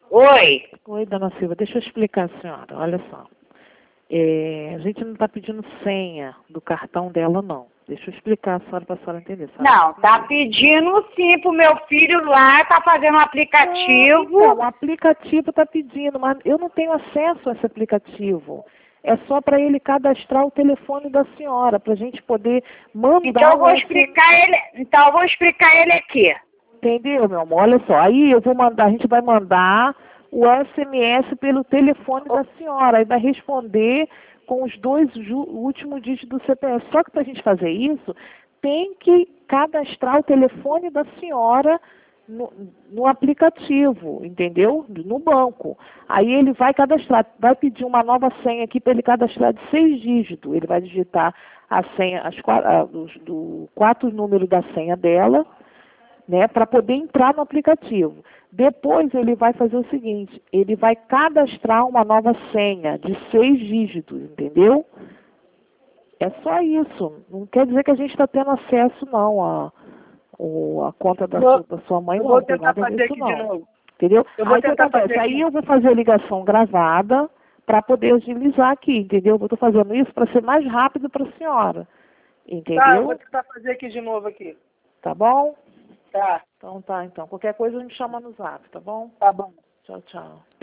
Oi. Oi, dona Silva, deixa eu explicar a senhora, olha só. A gente não está pedindo senha do cartão dela, não. Deixa eu explicar a senhora para a senhora entender. Não, tá pedindo sim pro meu filho lá, tá fazendo um aplicativo. Então, o aplicativo está pedindo, mas eu não tenho acesso a esse aplicativo. É só para ele cadastrar o telefone da senhora, para a gente poder mandar. Então eu vou explicar ele aqui. Entendeu, meu amor? Olha só, aí eu vou mandar, a gente vai mandar o SMS pelo telefone da senhora, aí vai responder com os dois últimos dígitos do CPF. Só que para a gente fazer isso, tem que cadastrar o telefone da senhora no aplicativo, entendeu? No banco. Aí ele vai cadastrar, vai pedir uma nova senha aqui para ele cadastrar de 6 dígitos. Ele vai digitar a senha, os 4 números da senha dela, né, para poder entrar no aplicativo. Depois ele vai fazer o seguinte, ele vai cadastrar uma nova senha de 6 dígitos, entendeu? É só isso. Não quer dizer que a gente está tendo acesso, não, a conta da sua mãe, não. Eu vou Não tem tentar nada a ver fazer isso, aqui não. de novo. Entendeu? Eu vou Aí o que tentar acontece? fazer Aí aqui. eu vou fazer a ligação gravada para poder agilizar aqui, entendeu? Eu estou fazendo isso para ser mais rápido para a senhora. Entendeu? Tá, eu vou tentar fazer aqui de novo aqui. Tá bom? Tá, Então tá, então. Qualquer coisa me chama no zap, tá bom? tá bom. Tchau, tchau.